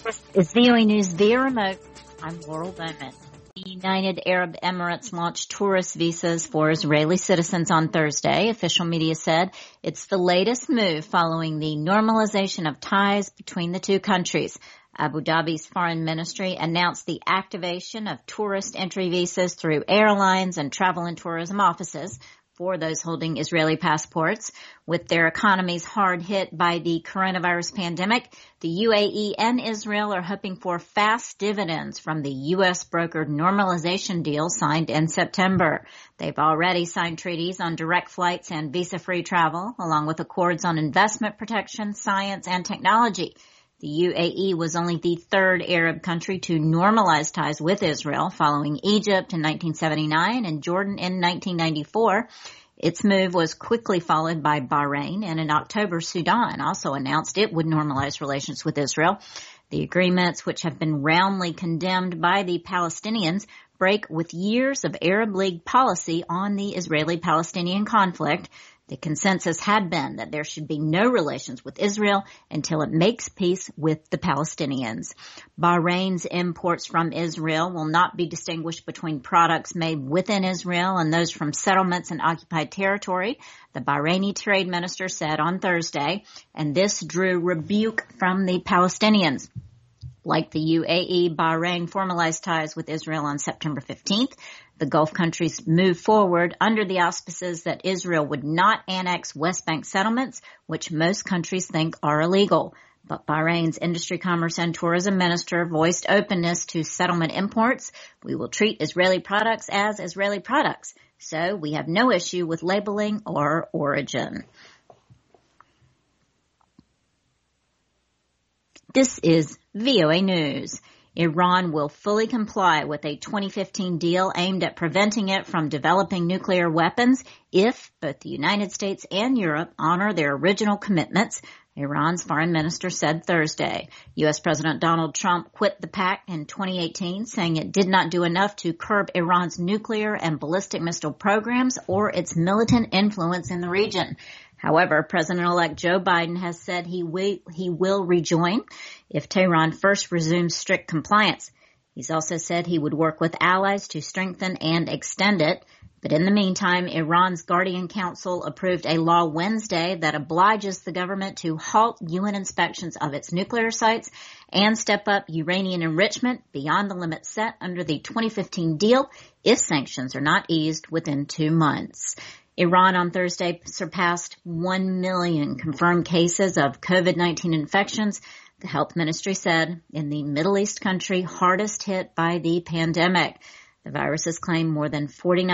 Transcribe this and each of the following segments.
This is VOA News via remote. I'm Laurel Bowman. The United Arab Emirates launched tourist visas for Israeli citizens on Thursday. Official media said it's the latest move following the normalization of ties between the two countries. Abu Dhabi's foreign ministry announced the activation of tourist entry visas through airlines and travel and tourism offices for those holding Israeli passports. With their economies hard hit by the coronavirus pandemic, the UAE and Israel are hoping for fast dividends from the U.S. brokered normalization deal signed in September. They've already signed treaties on direct flights and visa-free travel, along with accords on investment protection, science, and technology. The UAE was only the third Arab country to normalize ties with Israel, following Egypt in 1979 and Jordan in 1994. Its move was quickly followed by Bahrain, and in October, Sudan also announced it would normalize relations with Israel. The agreements, which have been roundly condemned by the Palestinians, break with years of Arab League policy on the Israeli-Palestinian conflict. The consensus had been that there should be no relations with Israel until it makes peace with the Palestinians. Bahrain's imports from Israel will not be distinguished between products made within Israel and those from settlements in occupied territory, the Bahraini trade minister said on Thursday, and this drew rebuke from the Palestinians. Like the UAE, Bahrain formalized ties with Israel on September 15th. The Gulf countries moved forward under the auspices that Israel would not annex West Bank settlements, which most countries think are illegal. But Bahrain's Industry, Commerce, and Tourism Minister voiced openness to settlement imports. We will treat Israeli products as Israeli products, so we have no issue with labeling or origin. This is VOA News. Iran will fully comply with a 2015 deal aimed at preventing it from developing nuclear weapons if both the United States and Europe honor their original commitments, Iran's foreign minister said Thursday. U.S. President Donald Trump quit the pact in 2018, saying it did not do enough to curb Iran's nuclear and ballistic missile programs or its militant influence in the region. However, President-elect Joe Biden has said he will rejoin if Tehran first resumes strict compliance. He's also said he would work with allies to strengthen and extend it. But in the meantime, Iran's Guardian Council approved a law Wednesday that obliges the government to halt UN inspections of its nuclear sites and step up uranium enrichment beyond the limits set under the 2015 deal if sanctions are not eased within 2 months. Iran on Thursday surpassed 1 million confirmed cases of COVID-19 infections, the health ministry said, in the Middle East country hardest hit by the pandemic. The virus has claimed more than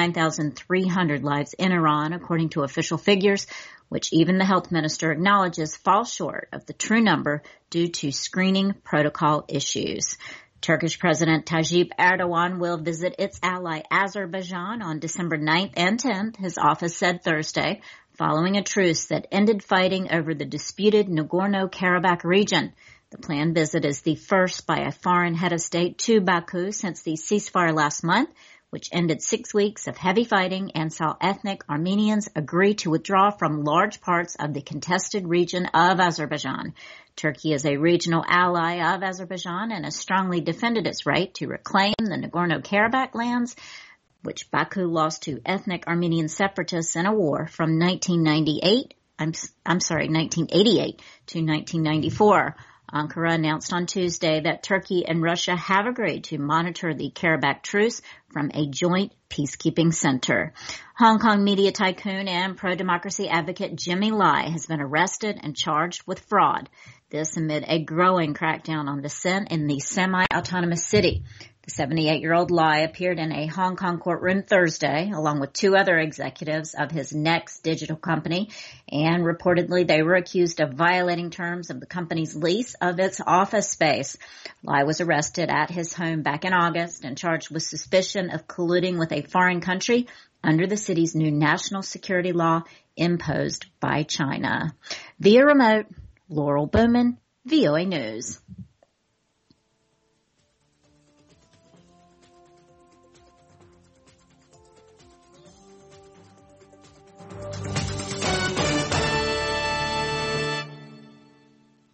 49,300 lives in Iran, according to official figures, which even the health minister acknowledges fall short of the true number due to screening protocol issues. Turkish President Tayyip Erdogan will visit its ally Azerbaijan on December 9th and 10th, his office said Thursday, following a truce that ended fighting over the disputed Nagorno-Karabakh region. The planned visit is the first by a foreign head of state to Baku since the ceasefire last month, which ended 6 weeks of heavy fighting and saw ethnic Armenians agree to withdraw from large parts of the contested region of Azerbaijan. Turkey is a regional ally of Azerbaijan and has strongly defended its right to reclaim the Nagorno-Karabakh lands, which Baku lost to ethnic Armenian separatists in a war from 1988 to 1994. Ankara announced on Tuesday that Turkey and Russia have agreed to monitor the Karabakh truce from a joint peacekeeping center. Hong Kong media tycoon and pro-democracy advocate Jimmy Lai has been arrested and charged with fraud. This amid a growing crackdown on dissent in the semi-autonomous city. The 78-year-old Lai appeared in a Hong Kong courtroom Thursday, along with 2 other executives of his Next digital company, and reportedly they were accused of violating terms of the company's lease of its office space. Lai was arrested at his home back in August and charged with suspicion of colluding with a foreign country under the city's new national security law imposed by China. Via remote, Laurel Bowman, VOA News.